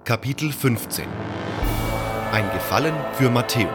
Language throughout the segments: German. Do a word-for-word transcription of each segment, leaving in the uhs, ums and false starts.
Kapitel fünfzehn. Ein Gefallen für Matteo.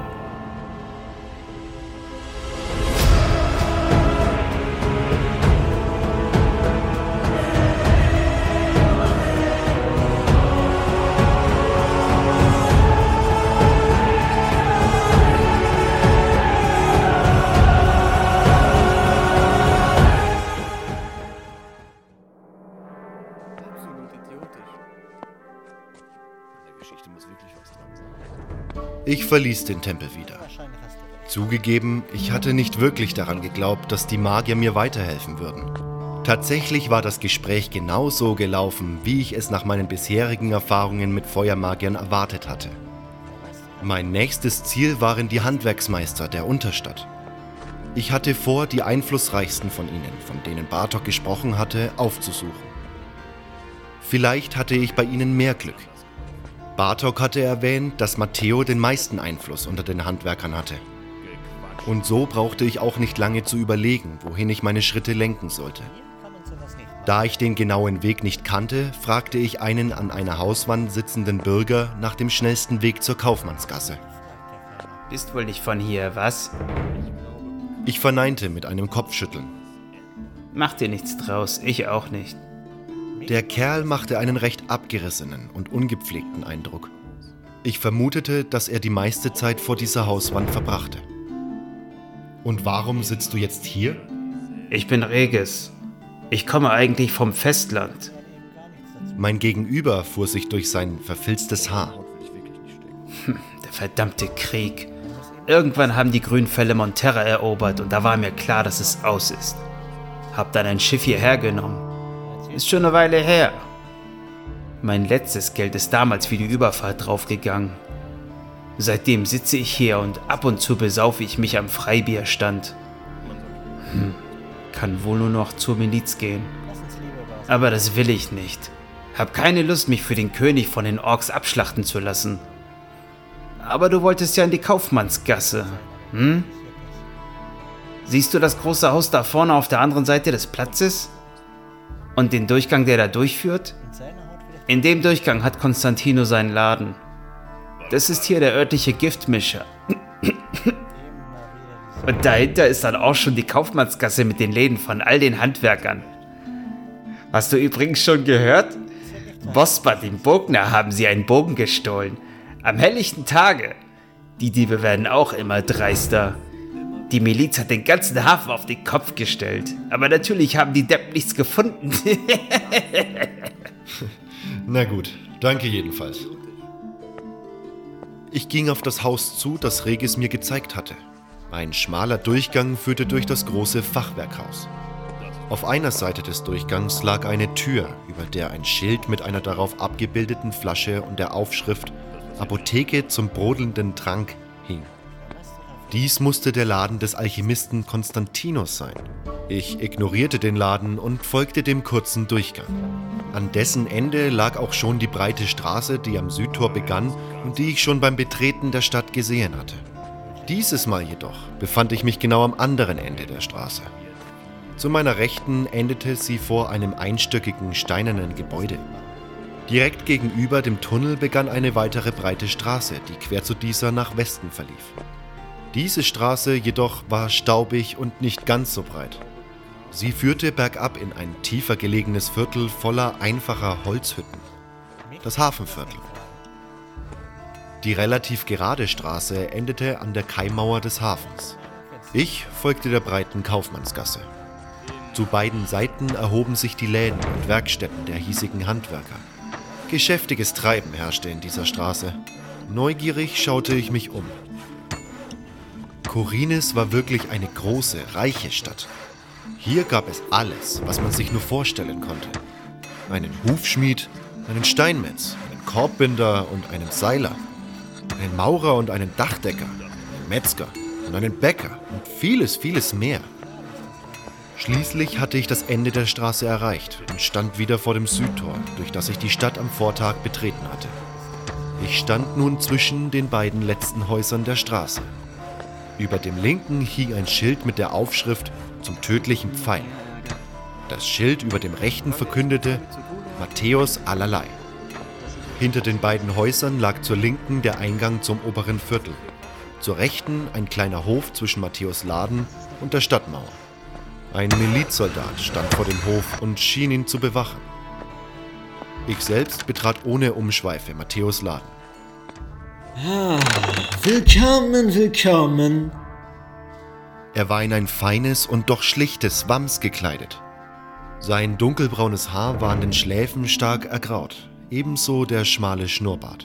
Ich verließ den Tempel wieder. Zugegeben, ich hatte nicht wirklich daran geglaubt, dass die Magier mir weiterhelfen würden. Tatsächlich war das Gespräch genauso gelaufen, wie ich es nach meinen bisherigen Erfahrungen mit Feuermagiern erwartet hatte. Mein nächstes Ziel waren die Handwerksmeister der Unterstadt. Ich hatte vor, die einflussreichsten von ihnen, von denen Bartok gesprochen hatte, aufzusuchen. Vielleicht hatte ich bei ihnen mehr Glück. Bartok hatte erwähnt, dass Matteo den meisten Einfluss unter den Handwerkern hatte. Und so brauchte ich auch nicht lange zu überlegen, wohin ich meine Schritte lenken sollte. Da ich den genauen Weg nicht kannte, fragte ich einen an einer Hauswand sitzenden Bürger nach dem schnellsten Weg zur Kaufmannsgasse. Bist wohl nicht von hier, was? Ich verneinte mit einem Kopfschütteln. Mach dir nichts draus, ich auch nicht. Der Kerl machte einen recht abgerissenen und ungepflegten Eindruck. Ich vermutete, dass er die meiste Zeit vor dieser Hauswand verbrachte. Und warum sitzt du jetzt hier? Ich bin Regis. Ich komme eigentlich vom Festland. Mein Gegenüber fuhr sich durch sein verfilztes Haar. Hm, der verdammte Krieg. Irgendwann haben die Grünfelle Monterra erobert und da war mir klar, dass es aus ist. Hab dann ein Schiff hierher genommen. Ist schon eine Weile her. Mein letztes Geld ist damals für die Überfahrt draufgegangen. Seitdem sitze ich hier und ab und zu besaufe ich mich am Freibierstand. Hm, kann wohl nur noch zur Miliz gehen. Aber das will ich nicht. Hab keine Lust, mich für den König von den Orks abschlachten zu lassen. Aber du wolltest ja in die Kaufmannsgasse, hm? Siehst du das große Haus da vorne auf der anderen Seite des Platzes? Und den Durchgang, der da durchführt? In dem Durchgang hat Konstantino seinen Laden. Das ist hier der örtliche Giftmischer. Und dahinter ist dann auch schon die Kaufmannsgasse mit den Läden von all den Handwerkern. Hast du übrigens schon gehört? Bosbad, dem Bogner, haben sie einen Bogen gestohlen. Am helllichten Tage. Die Diebe werden auch immer dreister. Die Miliz hat den ganzen Hafen auf den Kopf gestellt. Aber natürlich haben die Deppen nichts gefunden. Na gut, danke jedenfalls. Ich ging auf das Haus zu, das Regis mir gezeigt hatte. Ein schmaler Durchgang führte durch das große Fachwerkhaus. Auf einer Seite des Durchgangs lag eine Tür, über der ein Schild mit einer darauf abgebildeten Flasche und der Aufschrift Apotheke zum brodelnden Trank hing. Dies musste der Laden des Alchemisten Konstantinos sein. Ich ignorierte den Laden und folgte dem kurzen Durchgang. An dessen Ende lag auch schon die breite Straße, die am Südtor begann und die ich schon beim Betreten der Stadt gesehen hatte. Dieses Mal jedoch befand ich mich genau am anderen Ende der Straße. Zu meiner Rechten endete sie vor einem einstöckigen steinernen Gebäude. Direkt gegenüber dem Tunnel begann eine weitere breite Straße, die quer zu dieser nach Westen verlief. Diese Straße jedoch war staubig und nicht ganz so breit. Sie führte bergab in ein tiefer gelegenes Viertel voller einfacher Holzhütten. Das Hafenviertel. Die relativ gerade Straße endete an der Kaimauer des Hafens. Ich folgte der breiten Kaufmannsgasse. Zu beiden Seiten erhoben sich die Läden und Werkstätten der hiesigen Handwerker. Geschäftiges Treiben herrschte in dieser Straße. Neugierig schaute ich mich um. Khorinis war wirklich eine große, reiche Stadt. Hier gab es alles, was man sich nur vorstellen konnte. Einen Hufschmied, einen Steinmetz, einen Korbbinder und einen Seiler, einen Maurer und einen Dachdecker, einen Metzger und einen Bäcker und vieles, vieles mehr. Schließlich hatte ich das Ende der Straße erreicht und stand wieder vor dem Südtor, durch das ich die Stadt am Vortag betreten hatte. Ich stand nun zwischen den beiden letzten Häusern der Straße. Über dem linken hing ein Schild mit der Aufschrift zum tödlichen Pfeil. Das Schild über dem rechten verkündete Matthäus allerlei. Hinter den beiden Häusern lag zur Linken der Eingang zum oberen Viertel. Zur Rechten ein kleiner Hof zwischen Matthäus Laden und der Stadtmauer. Ein Milizsoldat stand vor dem Hof und schien ihn zu bewachen. Ich selbst betrat ohne Umschweife Matthäus Laden. Ah, willkommen, willkommen. Er war in ein feines und doch schlichtes Wams gekleidet. Sein dunkelbraunes Haar war an den Schläfen stark ergraut, ebenso der schmale Schnurrbart.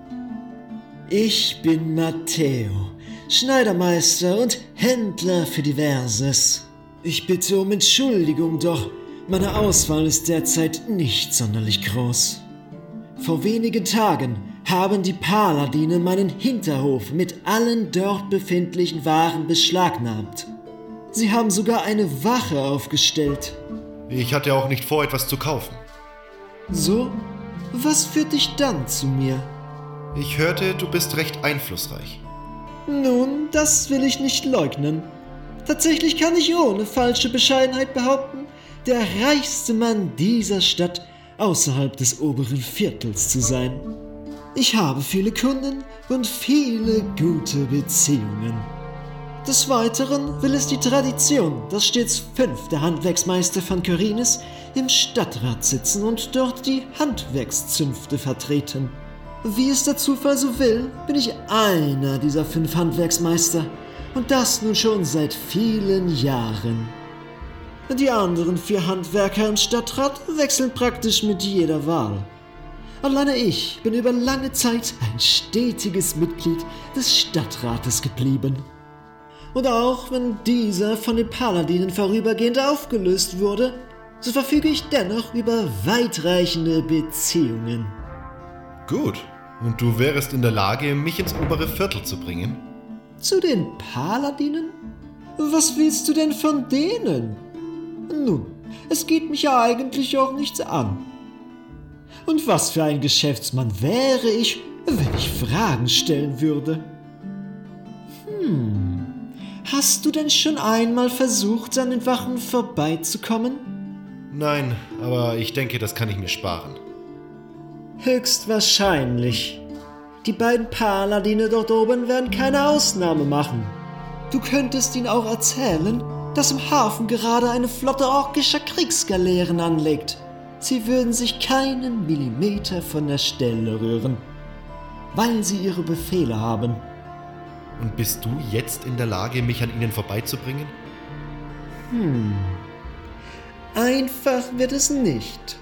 Ich bin Matteo, Schneidermeister und Händler für Diverses. Ich bitte um Entschuldigung, doch meine Auswahl ist derzeit nicht sonderlich groß. Vor wenigen Tagen haben die Paladine meinen Hinterhof mit allen dort befindlichen Waren beschlagnahmt. Sie haben sogar eine Wache aufgestellt. Ich hatte auch nicht vor, etwas zu kaufen. So? Was führt dich dann zu mir? Ich hörte, du bist recht einflussreich. Nun, das will ich nicht leugnen. Tatsächlich kann ich ohne falsche Bescheidenheit behaupten, der reichste Mann dieser Stadt außerhalb des oberen Viertels zu sein. Ich habe viele Kunden und viele gute Beziehungen. Des Weiteren will es die Tradition, dass stets fünf der Handwerksmeister von Khorinis im Stadtrat sitzen und dort die Handwerkszünfte vertreten. Wie es der Zufall so will, bin ich einer dieser fünf Handwerksmeister und das nun schon seit vielen Jahren. Die anderen vier Handwerker im Stadtrat wechseln praktisch mit jeder Wahl. Alleine ich bin über lange Zeit ein stetiges Mitglied des Stadtrates geblieben. Und auch wenn dieser von den Paladinen vorübergehend aufgelöst wurde, so verfüge ich dennoch über weitreichende Beziehungen. Gut, und du wärest in der Lage, mich ins obere Viertel zu bringen? Zu den Paladinen? Was willst du denn von denen? Nun, es geht mich ja eigentlich auch nichts an. Und was für ein Geschäftsmann wäre ich, wenn ich Fragen stellen würde? Hm... Hast du denn schon einmal versucht, an den Wachen vorbeizukommen? Nein, aber ich denke, das kann ich mir sparen. Höchstwahrscheinlich. Die beiden Paladine dort oben werden keine Ausnahme machen. Du könntest ihnen auch erzählen, dass im Hafen gerade eine Flotte orkischer Kriegsgaleeren anlegt. Sie würden sich keinen Millimeter von der Stelle rühren, weil sie ihre Befehle haben. Und bist du jetzt in der Lage, mich an ihnen vorbeizubringen? Hm. Einfach wird es nicht.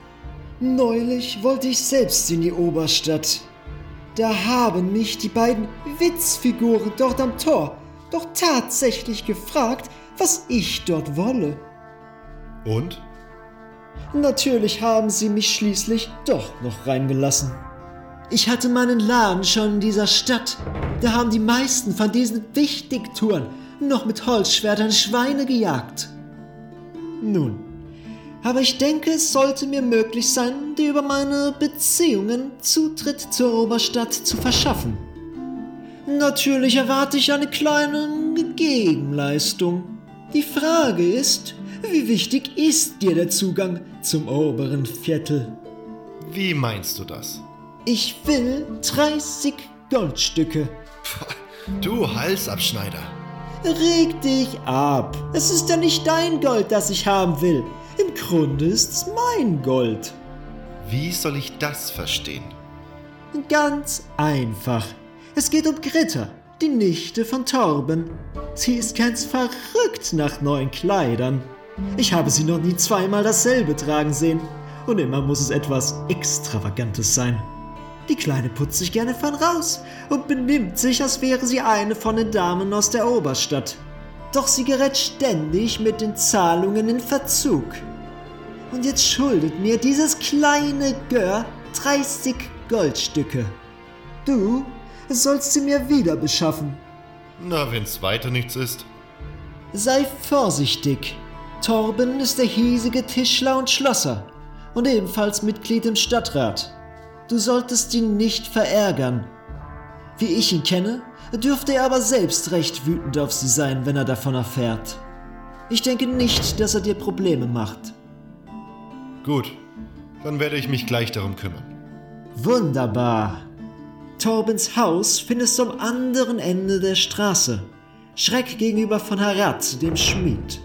Neulich wollte ich selbst in die Oberstadt. Da haben mich die beiden Witzfiguren dort am Tor doch tatsächlich gefragt, was ich dort wolle. Und? Natürlich haben sie mich schließlich doch noch reingelassen. Ich hatte meinen Laden schon in dieser Stadt. Da haben die meisten von diesen Wichtigtouren noch mit Holzschwertern Schweine gejagt. Nun, aber ich denke, es sollte mir möglich sein, dir über meine Beziehungen Zutritt zur Oberstadt zu verschaffen. Natürlich erwarte ich eine kleine Gegenleistung. Die Frage ist, wie wichtig ist dir der Zugang zum oberen Viertel? Wie meinst du das? Ich will dreißig Goldstücke. Du Halsabschneider. Reg dich ab. Es ist ja nicht dein Gold, das ich haben will. Im Grunde ist es mein Gold. Wie soll ich das verstehen? Ganz einfach. Es geht um Gritta, die Nichte von Torben. Sie ist ganz verrückt nach neuen Kleidern. Ich habe sie noch nie zweimal dasselbe tragen sehen. Und immer muss es etwas Extravagantes sein. Die Kleine putzt sich gerne fein raus und benimmt sich, als wäre sie eine von den Damen aus der Oberstadt. Doch sie gerät ständig mit den Zahlungen in Verzug. Und jetzt schuldet mir dieses kleine Gör dreißig Goldstücke. Du sollst sie mir wieder beschaffen. Na, wenn's weiter nichts ist. Sei vorsichtig. Torben ist der hiesige Tischler und Schlosser und ebenfalls Mitglied im Stadtrat. Du solltest ihn nicht verärgern. Wie ich ihn kenne, dürfte er aber selbst recht wütend auf sie sein, wenn er davon erfährt. Ich denke nicht, dass er dir Probleme macht. Gut, dann werde ich mich gleich darum kümmern. Wunderbar. Torbens Haus findest du am anderen Ende der Straße, schräg gegenüber von Harad, dem Schmied.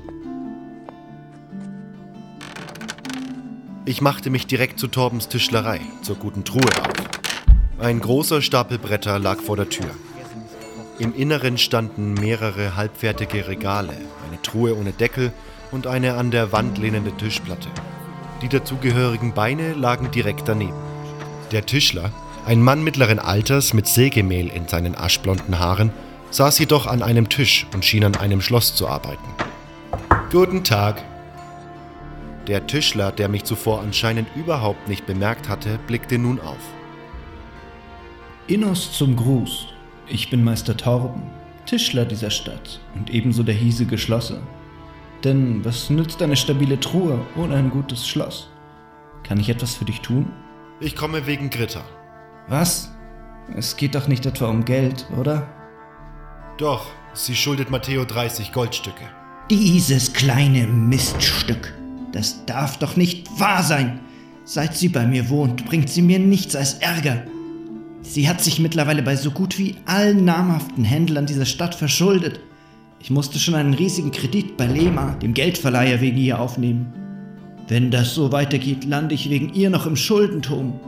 Ich machte mich direkt zu Torbens Tischlerei, zur guten Truhe auf. Ein großer Stapel Bretter lag vor der Tür. Im Inneren standen mehrere halbfertige Regale, eine Truhe ohne Deckel und eine an der Wand lehnende Tischplatte. Die dazugehörigen Beine lagen direkt daneben. Der Tischler, ein Mann mittleren Alters mit Sägemehl in seinen aschblonden Haaren, saß jedoch an einem Tisch und schien an einem Schloss zu arbeiten. »Guten Tag!« Der Tischler, der mich zuvor anscheinend überhaupt nicht bemerkt hatte, blickte nun auf. »Innos zum Gruß. Ich bin Meister Torben, Tischler dieser Stadt und ebenso der hiesige Schlosser. Denn was nützt eine stabile Truhe ohne ein gutes Schloss? Kann ich etwas für dich tun?« »Ich komme wegen Gritta.« »Was? Es geht doch nicht etwa um Geld, oder?« »Doch, sie schuldet Matteo dreißig Goldstücke.« »Dieses kleine Miststück. Das darf doch nicht wahr sein. Seit sie bei mir wohnt, bringt sie mir nichts als Ärger. Sie hat sich mittlerweile bei so gut wie allen namhaften Händlern dieser Stadt verschuldet. Ich musste schon einen riesigen Kredit bei Lema, dem Geldverleiher, wegen ihr aufnehmen. Wenn das so weitergeht, lande ich wegen ihr noch im Schuldenturm.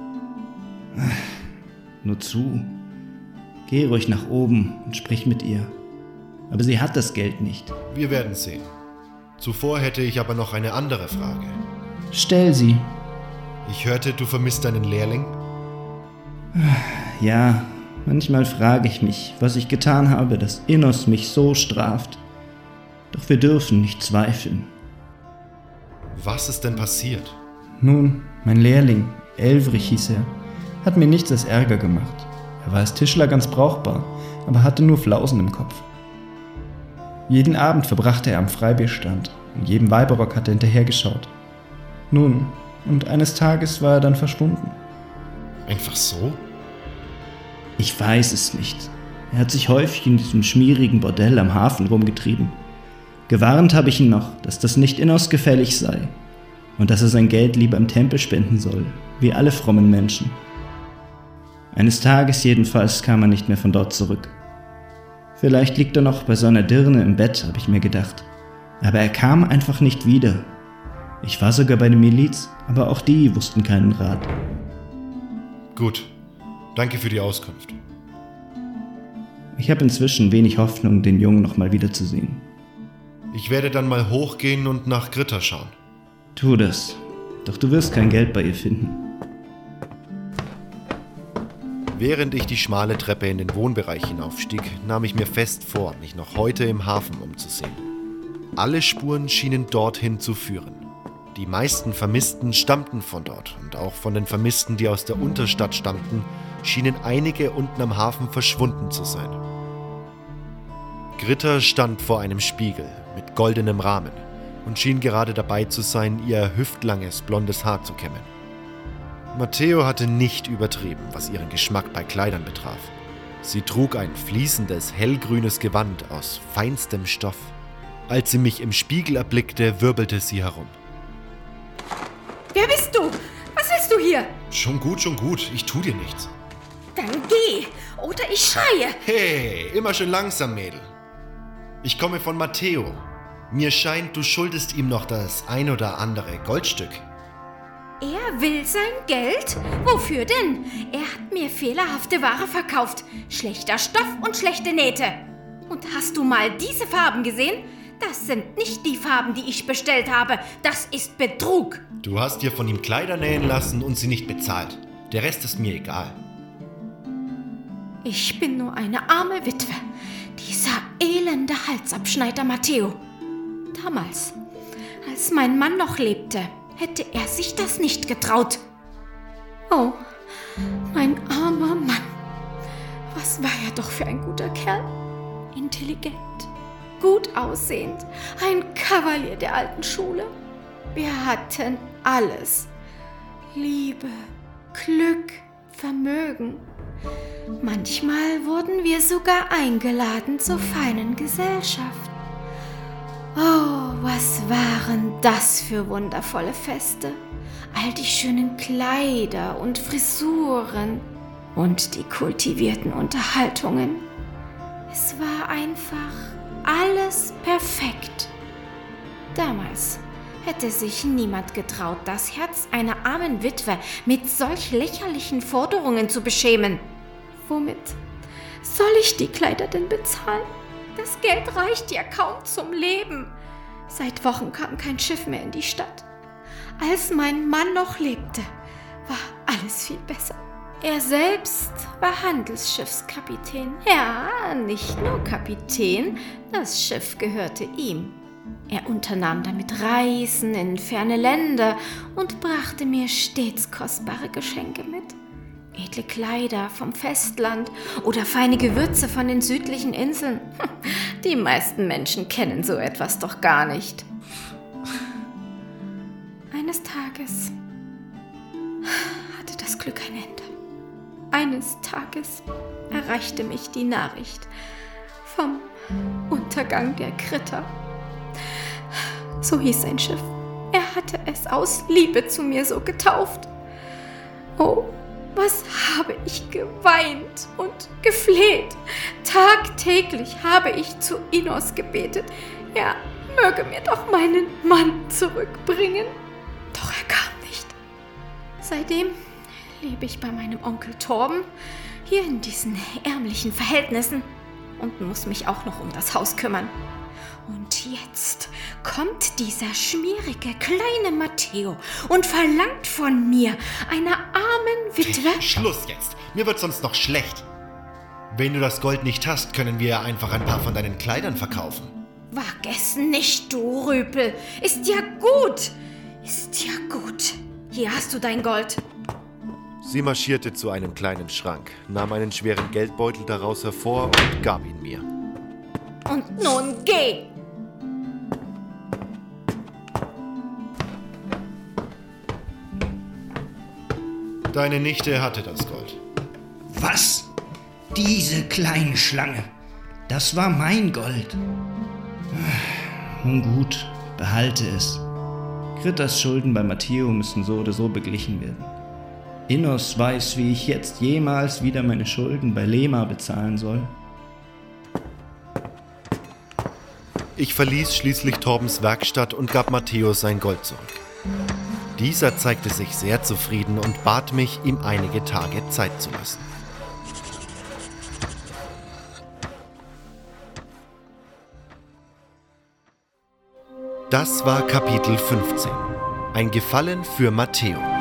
Nur zu. Geh ruhig nach oben und sprich mit ihr. Aber sie hat das Geld nicht.« »Wir werden sehen. Zuvor hätte ich aber noch eine andere Frage.« »Stell sie.« »Ich hörte, du vermisst deinen Lehrling?« »Ja, manchmal frage ich mich, was ich getan habe, dass Innos mich so straft. Doch wir dürfen nicht zweifeln.« »Was ist denn passiert?« »Nun, mein Lehrling, Elvrich hieß er, hat mir nichts als Ärger gemacht. Er war als Tischler ganz brauchbar, aber hatte nur Flausen im Kopf. Jeden Abend verbrachte er am Freibierstand und jedem Weiberrock hat er hinterhergeschaut. Nun, und eines Tages war er dann verschwunden.« »Einfach so?« »Ich weiß es nicht. Er hat sich häufig in diesem schmierigen Bordell am Hafen rumgetrieben. Gewarnt habe ich ihn noch, dass das nicht Innos gefällig sei und dass er sein Geld lieber im Tempel spenden soll, wie alle frommen Menschen. Eines Tages jedenfalls kam er nicht mehr von dort zurück. Vielleicht liegt er noch bei seiner Dirne im Bett, habe ich mir gedacht. Aber er kam einfach nicht wieder. Ich war sogar bei der Miliz, aber auch die wussten keinen Rat.« »Gut. Danke für die Auskunft.« Ich habe inzwischen wenig Hoffnung, den Jungen noch mal wiederzusehen. »Ich werde dann mal hochgehen und nach Gritta schauen.« »Tu das. Doch du wirst kein Geld bei ihr finden.« Während ich die schmale Treppe in den Wohnbereich hinaufstieg, nahm ich mir fest vor, mich noch heute im Hafen umzusehen. Alle Spuren schienen dorthin zu führen. Die meisten Vermissten stammten von dort und auch von den Vermissten, die aus der Unterstadt stammten, schienen einige unten am Hafen verschwunden zu sein. Gritta stand vor einem Spiegel mit goldenem Rahmen und schien gerade dabei zu sein, ihr hüftlanges blondes Haar zu kämmen. Matteo hatte nicht übertrieben, was ihren Geschmack bei Kleidern betraf. Sie trug ein fließendes, hellgrünes Gewand aus feinstem Stoff. Als sie mich im Spiegel erblickte, wirbelte sie herum. »Wer bist du? Was willst du hier?« »Schon gut, schon gut. Ich tu dir nichts.« »Dann geh, oder ich schreie.« »Hey, immer schön langsam, Mädel. Ich komme von Matteo. Mir scheint, du schuldest ihm noch das ein oder andere Goldstück.« »Er will sein Geld? Wofür denn? Er hat mir fehlerhafte Ware verkauft. Schlechter Stoff und schlechte Nähte. Und hast du mal diese Farben gesehen? Das sind nicht die Farben, die ich bestellt habe. Das ist Betrug.« »Du hast dir von ihm Kleider nähen lassen und sie nicht bezahlt. Der Rest ist mir egal.« »Ich bin nur eine arme Witwe. Dieser elende Halsabschneider Matteo. Damals, als mein Mann noch lebte, hätte er sich das nicht getraut. Oh, mein armer Mann. Was war er doch für ein guter Kerl. Intelligent, gut aussehend, ein Kavalier der alten Schule. Wir hatten alles. Liebe, Glück, Vermögen. Manchmal wurden wir sogar eingeladen zur feinen Gesellschaft. Oh, was waren das für wundervolle Feste. all die schönen Kleider und Frisuren und die kultivierten Unterhaltungen. Es war einfach alles perfekt. Damals hätte sich niemand getraut, das Herz einer armen Witwe mit solch lächerlichen Forderungen zu beschämen. Womit soll ich die Kleider denn bezahlen? Das Geld reicht ja kaum zum Leben. Seit Wochen kam kein Schiff mehr in die Stadt. Als mein Mann noch lebte, war alles viel besser. Er selbst war Handelsschiffskapitän. Ja, nicht nur Kapitän, das Schiff gehörte ihm. Er unternahm damit Reisen in ferne Länder und brachte mir stets kostbare Geschenke mit. Edle Kleider vom Festland oder feine Gewürze von den südlichen Inseln. Die meisten Menschen kennen so etwas doch gar nicht. Eines Tages hatte das Glück ein Ende. Eines Tages erreichte mich die Nachricht vom Untergang der Kritter. So hieß sein Schiff. Er hatte es aus Liebe zu mir so getauft. Oh, was habe ich geweint und gefleht. Tagtäglich habe ich zu Innos gebetet. Er möge mir doch meinen Mann zurückbringen. Doch er kam nicht. Seitdem lebe ich bei meinem Onkel Torben, hier in diesen ärmlichen Verhältnissen und muss mich auch noch um das Haus kümmern. Und jetzt kommt dieser schmierige kleine Matteo und verlangt von mir, einer armen Witwe... Schluss jetzt, mir wird sonst noch schlecht. Wenn du das Gold nicht hast, können wir ja einfach ein paar von deinen Kleidern verkaufen. Wag es nicht, du Rüpel. Ist ja gut. Ist ja gut. Hier hast du dein Gold. Sie marschierte zu einem kleinen Schrank, nahm einen schweren Geldbeutel daraus hervor und gab ihn mir. Und nun geh! Deine Nichte hatte das Gold. Was? Diese kleine Schlange. Das war mein Gold. Nun gut, behalte es. Kritters Schulden bei Matteo müssen so oder so beglichen werden. Innos weiß, wie ich jetzt jemals wieder meine Schulden bei Lema bezahlen soll. Ich verließ schließlich Torbens Werkstatt und gab Matteo sein Gold zurück. Dieser zeigte sich sehr zufrieden und bat mich, ihm einige Tage Zeit zu lassen. Das war Kapitel fünfzehn. Ein Gefallen für Matteo.